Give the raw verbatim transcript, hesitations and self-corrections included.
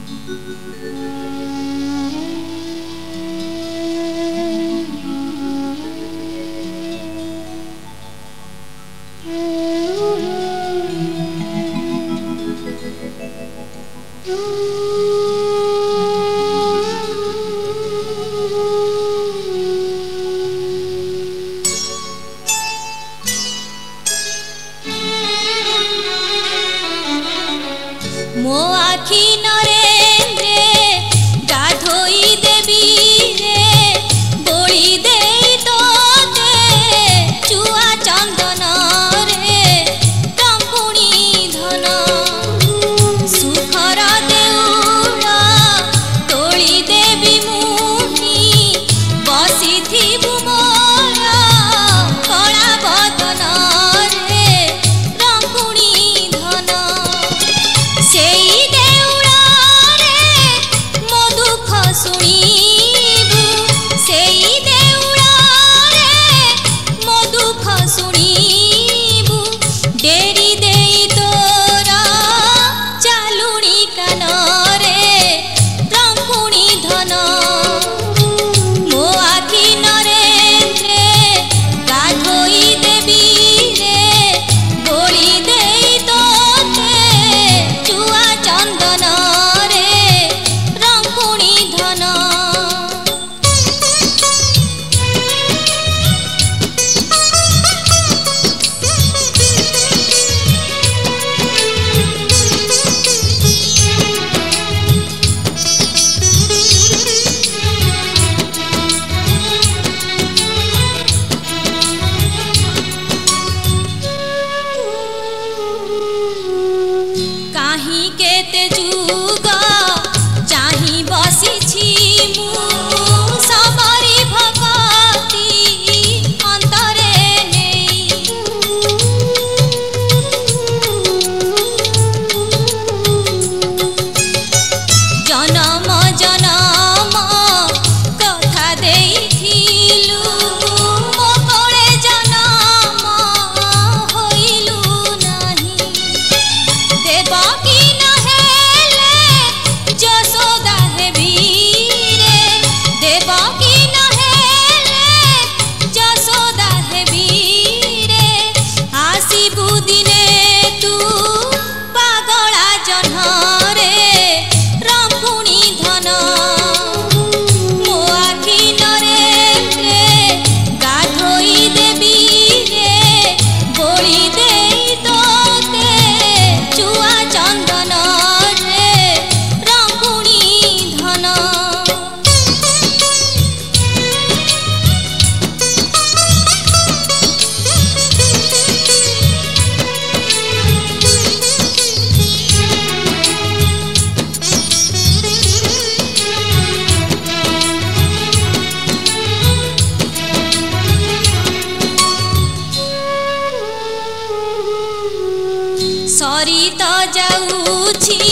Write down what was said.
मो आखि नरेंद्रे गाधोई देवी रे बोली दे तोते चुआ चंदन रे टंकुणी धन सुखर देउल तोली देवी मुही बसी थिबु मोर कला बदन रे टंकुणी धन सेई देउला रे मो दुख शुणिबु सेई देउला रे मो दुख शुणिबु डेरी देई तोरा चालुणी कान रे टंकुणी धन मो आखि नरेंद्रे गाधोई देवी रे बोली देई तोते चुआ चंदन रे रंकुणी धन काहीं केते जुग चाही बसिछि मु सबरी भगती अंतरे नेई जनम जनम कथा देइथिलु मो कोळे जनम होइलु नाही देवकी नहेले जसोदा हेबी रे देवकी नहेले जसोदा हेबी रे आसिबु दिने तू पागला जन्ह रे रंकुणी धन मो आखि नरेंद्रे गाधोई देवी रे बोली देई तोते चुआ चंदन रे रंकुणी धन सरी तो जाऊछि